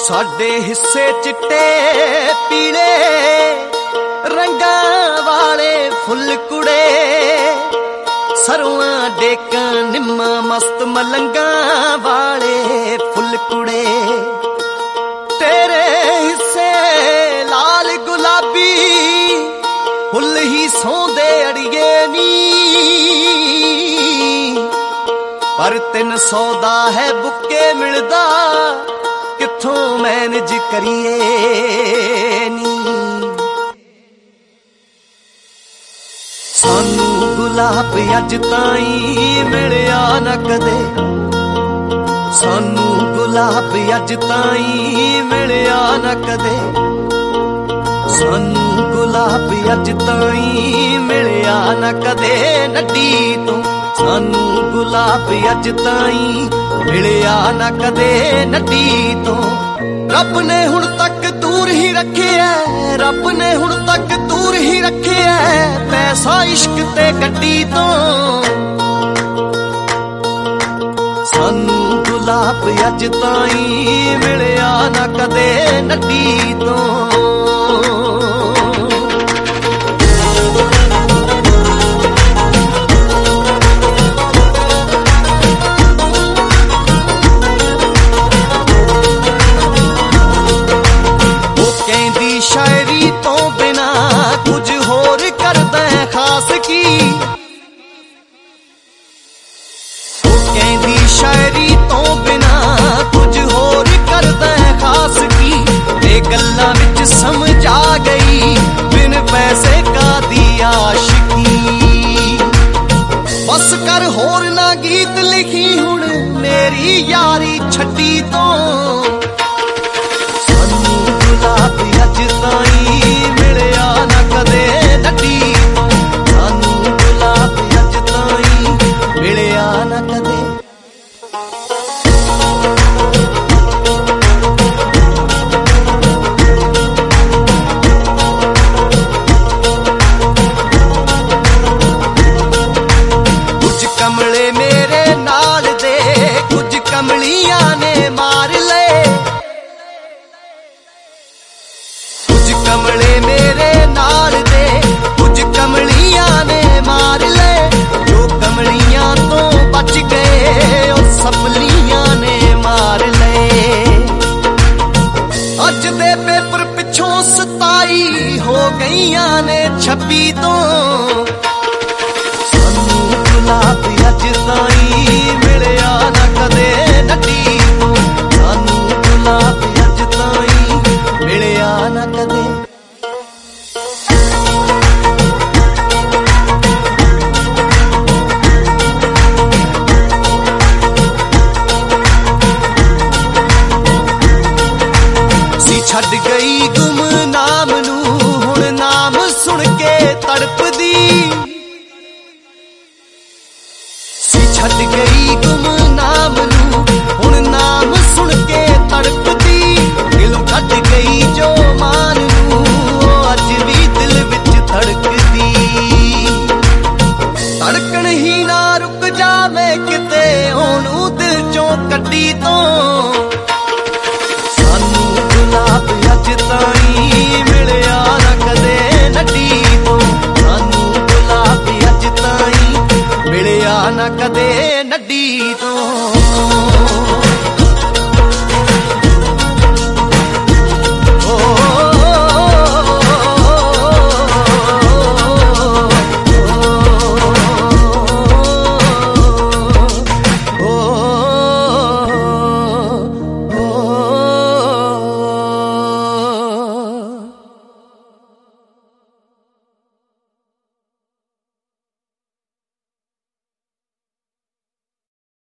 साडे हिस्से चिट्टे पीले रंगां वाले फुल कुड़े, सरुआं डेकां निम्मा मस्त मलंगां वाले फुल कुड़े। तेरे हिस्से लाल गुलाबी फुल ही सौंदे अड़िए नी, पर 300 दा है बुके मिलदा, किथों मैनेज करिए नी। सानू गुलाब अज ताईं मिलिया ना कदे, सानू गुलाब अज ताईं मिलिया ना कदे, सानू गुलाब अज ताईं मिलिया ना कदे नड्डी तों, सानू गुलाब अज ताईं मिलिया ना कदे नड्डी तों। रब ने हुण तक दूर ही रखे है, रब ने हुण तक दूर ही रखे है, पैसा इश्क ते गड्डी तों। सानू गुलाब अज ताईं मिलिया ना कदे नड्डी तों। शायरी तो बिना कुछ होर करदा खास की, वो कहंदी शायरी तो बिना कुछ होर करदा खास की। ते गल्लां विच समझ आ गई बिन पैसे का दी आशिकी। बस कर होर ना गीत लिखी हुण मेरी यारी छड्डी तो। गुलाब अज ताईं मिलिया ना कदे नड्डी तों, सानू गुलाब अज ताईं मिलिया ना कदे। कुछ कमले मेरे नाल दे, कुछ कमलियां ने मार ले, कमले मेरे नाल दे कुछ कमलियां ने मार ले। जो कमलियां तो बच गए ओ सपलियां ने मार ले। अज दे पेपर पिछों 27 हो गईयां ने 26 तो। सानू गुलाब अज ताईं मिलिया ना कदे नड्डी तो, सानू गुलाब अज ताईं मिलिया ना कदे। छड़ गई गुमनाम नू हुण नाम सुन के तड़पदी, सी छड़ गई गुमनाम नू हुण नाम सुन के तड़पदी। दिलों छड़ गई जो मान नू अज भी दिल विच धड़कदी। धड़कन ही ना रुक जावे किते ओनू दिल चों कड्डी तो। गुलाब अज ताईं मिलिया ना कदे नड्डी तों, सानू गुलाब अज ताईं मिलिया ना कदे नड्डी तों।